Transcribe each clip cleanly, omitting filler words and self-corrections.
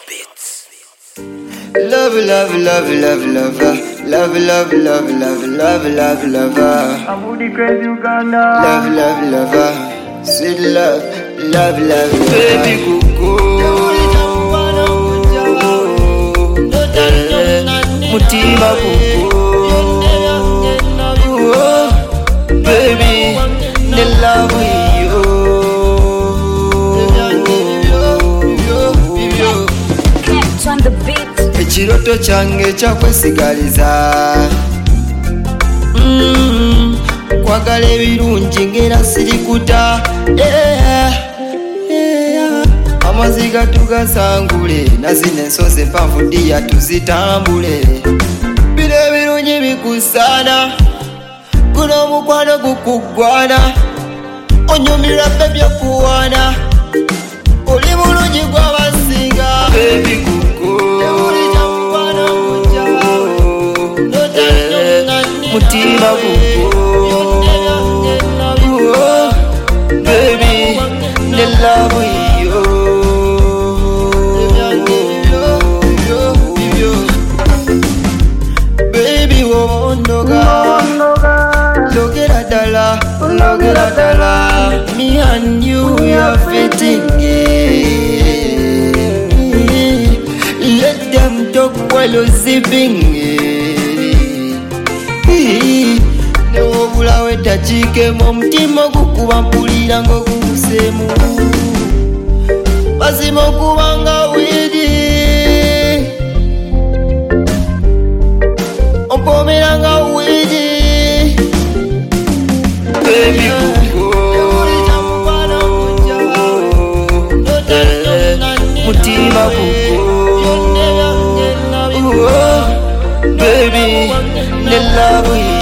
beats. Love, love, love, love, love, love, love, love, love, love, love, love, I'm Woody Crazy Uganda. love, love, love, sweet love, love, love, baby kuku, mutima kuku, baby, the love you. On the beat. Ekiroto kyange kyakwesigaliza kwagala ebirungi ngera sirikuta amaziga tugasangule nazino ensozi empanvu ddiya tuzitambule bino ebirungi bikusaana guno omukwano gukuggwana onyumirwa bbe byakuwaana oli bulungi gwabasinga mutima kuku, baby, the love you. Baby, wondoga, logera dala, me and you are fitting it. Let them talk while you're zipping it. Newobulawo ettakiikemu omutima gukuba mpulira ng'oguseemu mazima okuba nga wiidi ompomera nga wiidi baby kuku mutima kuku baby the love you.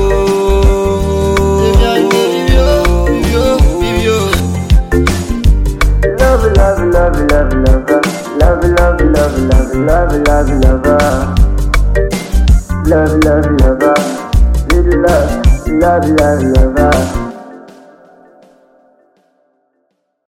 Love, love, love, love, love, love, love, love, love, love, love, love, love, love, love, love, love, love.